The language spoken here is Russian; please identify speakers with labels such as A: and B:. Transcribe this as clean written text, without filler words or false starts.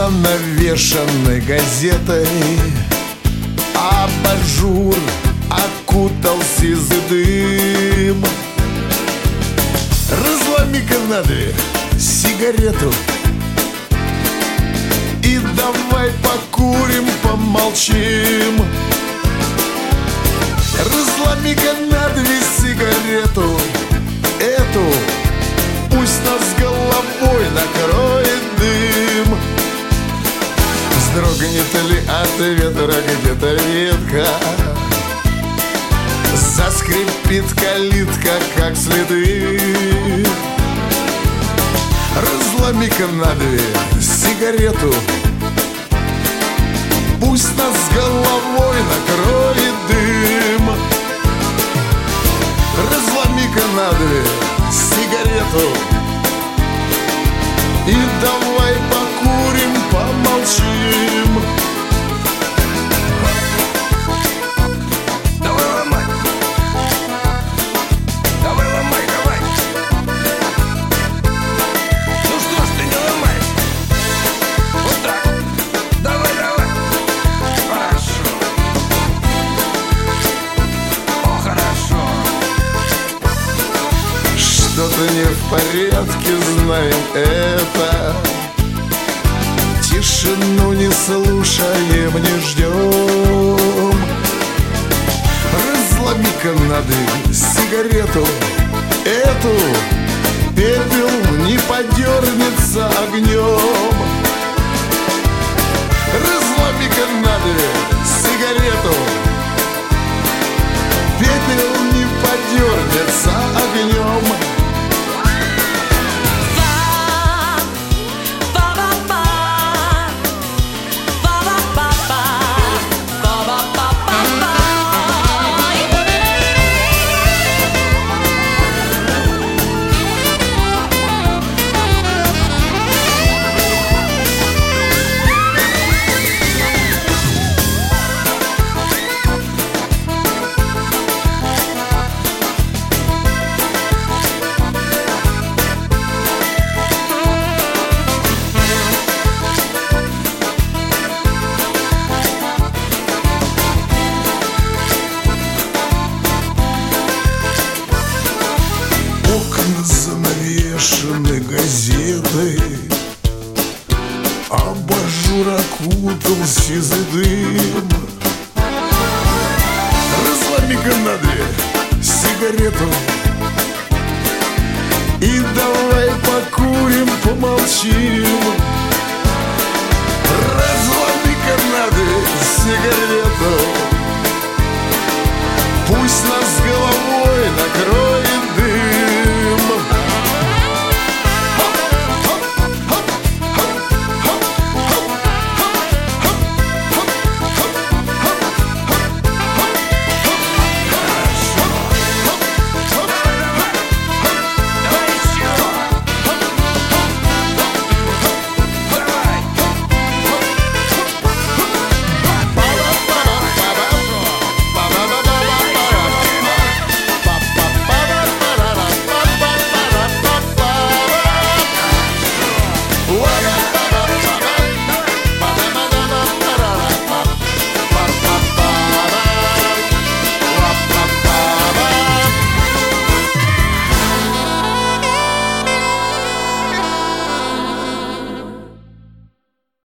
A: занавешены газетой, абажур окутал сизый дым. Разломи-ка на две сигарету и давай покурим, помолчим. Разломи-ка на две сигарету, эту пусть нас головой накроет дым. Вздрогнет ли от ветра где-то ветка, заскрипит калитка, как следы. Разломи-ка на две сигарету, пусть нас головой накроет дым. Разломи-ка на две сигарету и давай покурим, помолчим.
B: Давай ломай, давай ломай, давай. Ну что ж ты не ломаешь? Вот так, давай, давай. Хорошо. О, хорошо.
A: Что-то не в порядке, знаем это. Тишину не слушаем, не ждем. Разломи-ка на две сигарету, эту пепел не подернется огнем. Разломи-ка на две сигарету, пепел не подернется огнем. Занавешены газетой, абажур окутал сизый дым. Разломи-ка на две сигарету и давай покурим, помолчим. Разломи-ка на две сигарету, пусть